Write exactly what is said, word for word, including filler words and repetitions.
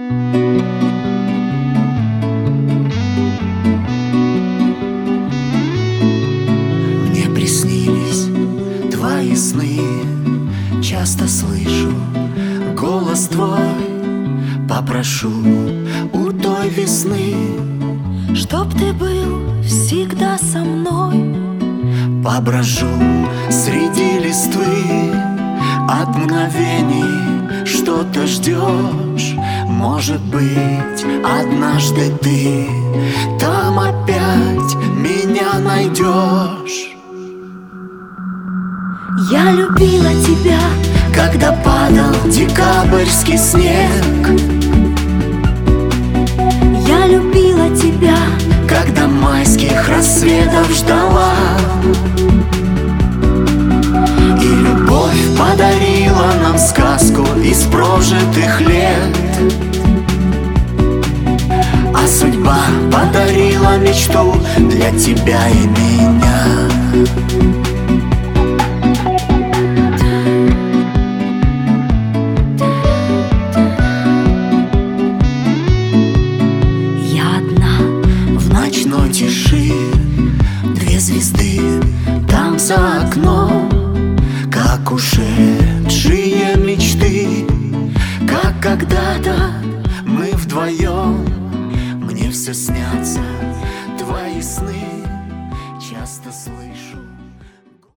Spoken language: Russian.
Мне приснились твои сны, часто слышу голос твой. Попрошу у той весны, чтоб ты был всегда со мной. поброжу среди листвы, от мгновений что-то ждешь. Может быть, однажды ты там опять меня найдешь. Я любила тебя, когда падал декабрьский снег. я любила тебя, когда майских рассветов ждала. И любовь подарила нам сказку из прожитых лет, а судьба подарила мечту для тебя и меня. Ночной тиши, две звезды там за окном, как ушедшие мечты, как когда-то мы вдвоем. Мне все снятся твои сны, часто слышу